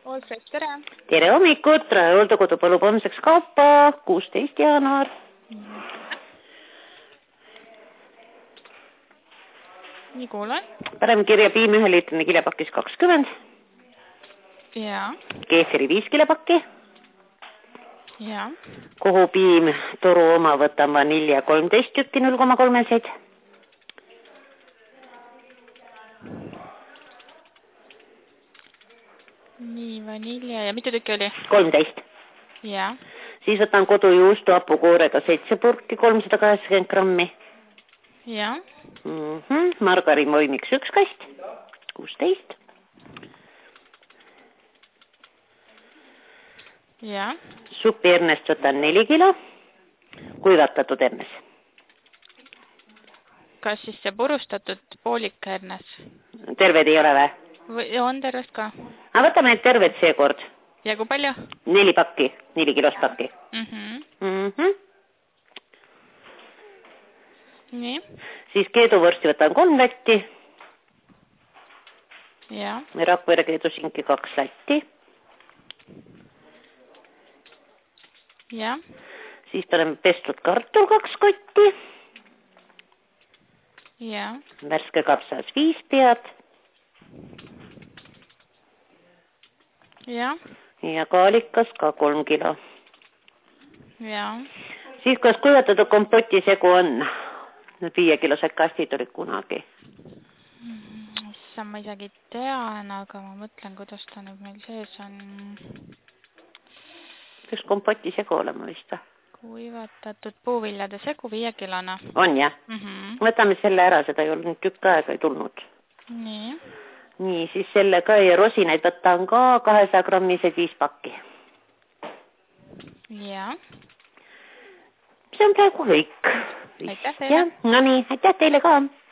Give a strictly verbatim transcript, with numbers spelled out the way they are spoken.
Olfred, tere! Tere hommikut! Hooldekodu palub homseks kaupa, kuusteist jaanuar. Nii kuulen. Parem kirja piim ühe liitrini kilepakis kakskümmend. Ja. Keefiri viis kilepakki. Ja. Kohu piim toru oma võtan vanilja kolmteist tükki null koma kolmeseid. Nii, vanilja ja mitu tükki oli? kolmteist. Ja. Siis võtan kodujuustu hapukoorega seitse purki, kolmsada kaheksakümmend grammi. Ja. Mm-hmm. Margarin voimiks üks kast, kuusteist. Ja. Supi ernest võtan neli kilo, kuivatatud ernes. Kas siis see purustatud poolik ernes? Terved ei ole vä? Või on tervest ka? Aga võtame need terved seekord. Ja kui palju? Neli pakki, neli kilost pakki. Mm-hmm. Mm-hmm. Nii. Siis keeduvõrsti võtan kolm latti. Ja. Rakvere keedusinki kaks latti. Ja. Siis paneme pestud kartul kaks kotti. Ja. Värske kapsas viis pead. Ja. Ja kaalikas ka kolm kilo. Ja. Siis kas kuivatatud kompoti segu on? Need viiekilosed kastid olid kunagi. Issa ma isegi tean, aga ma mõtlen, kuidas ta nüüd meil sees on. Peaks kompoti segu olema vist? Kuivatatud puuviljade segu viiekilona. On jah? Mm-hmm. Võtame selle ära, seda ei olnud tükk aega ei tulnud. Nii. Nii, siis selle ka ja rosinaid võtan ka kahesaja grammised viis pakki. Ja. See on praegu kõik. Aitäh teile. No nii, aitäh teile ka.